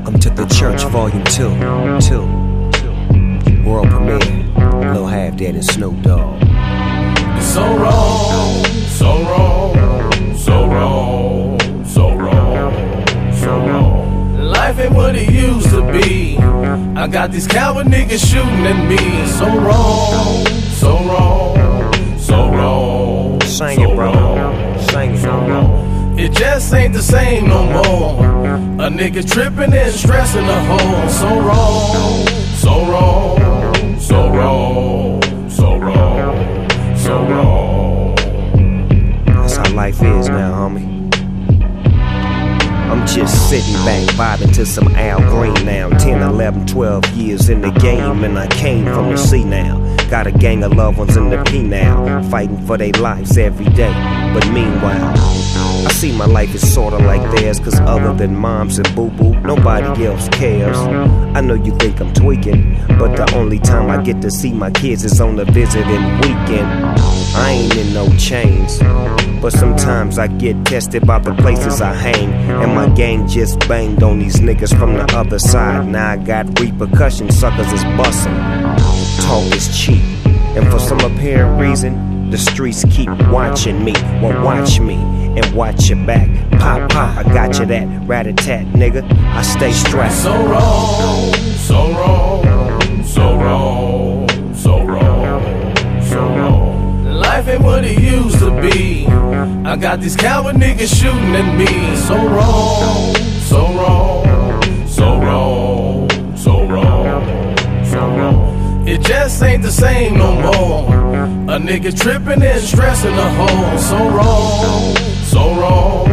Welcome to the church, volume 2. World premiere, Lil Half Dead and Snoop Dogg. It's so wrong, so wrong, so wrong, so wrong, so wrong. Life ain't what it used to be. I got these coward niggas shooting at me. So wrong, so wrong, so wrong. Sing it, bro. Sing it. So wrong. It just ain't the same no more. A nigga tripping and stressing the hole. So wrong, so wrong, so wrong, so wrong, so wrong. That's how life is now, homie. I'm just sitting back, vibing to some Al Green now. 10, 11, 12 years in the game, and I came from the sea now. Got a gang of loved ones in the P now, fighting for their lives every day. But meanwhile, I see my life is sorta like theirs, cause other than moms and boo-boo, nobody else cares. I know you think I'm tweaking, but the only time I get to see my kids is on the visiting weekend. I ain't in no chains, but sometimes I get tested by the places I hang. And my gang just banged on these niggas from the other side. Now I got repercussions, suckers is bustin'. Talk is cheap, and for some apparent reason, the streets keep watching me. Well, watch me and watch your back. Pop, pop, I got you that rat-a-tat, nigga. I stay strapped. So wrong, so wrong, so wrong, so wrong, so wrong. Life ain't what it used to be. I got these coward niggas shooting at me. So wrong, so wrong, so wrong, so wrong, so wrong. It just ain't the same no more. A nigga tripping and stressing the hole. So wrong, so wrong.